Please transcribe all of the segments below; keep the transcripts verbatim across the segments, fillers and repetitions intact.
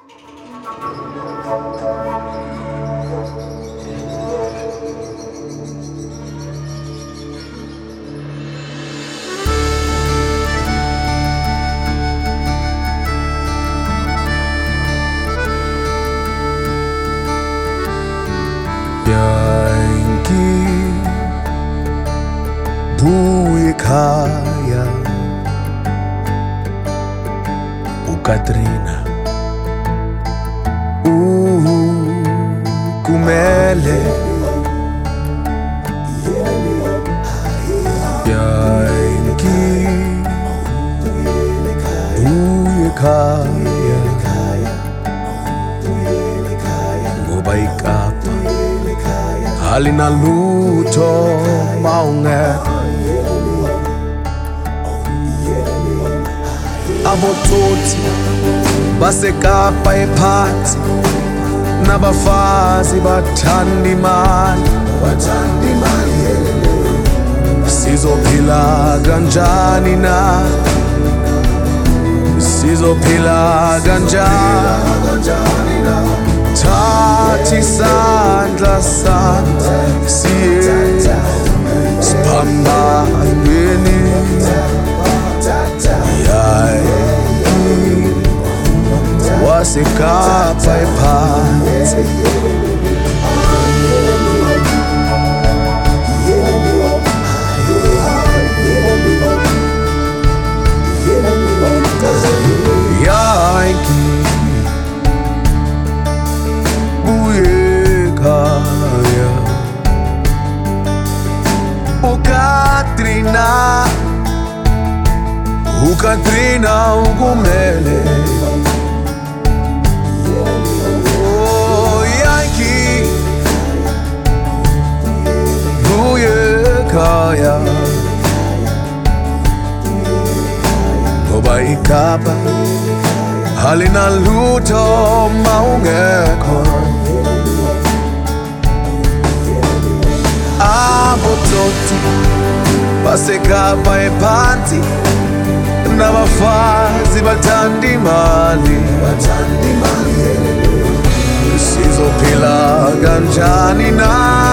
Buye ekhaya uKatrina uh kumele yanki buye ekhaya ngoba iKapa alinalutho mawungekho. Abotsotsi baseKapa ephansi nabafazi bathanda imali, bathanda imali. Sizophila kanjani na? Sizophila kanjani na? Thatha isandla sami siye siphambanweni. waseKapa ephansi yanki buye ekhaya uKatrina uKatrina ukumele. Oh yanki buye ekhaya ngoba iKapa alinalutho mawungekho. Abotsotsi baseKapa ephansi nabafazi bathanda imali, bathanda imali. Sizophila kanjani na?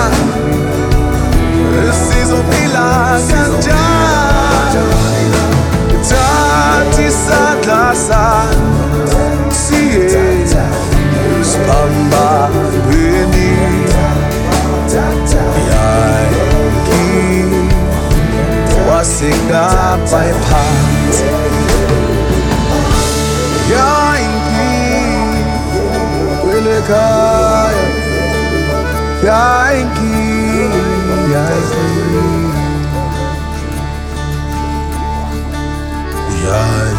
Sizophila kanjani? Thatha isandla sami siye siphambanweni. Yanki waseKapa ephansi yanki buye ekhaya yanki yanki yanki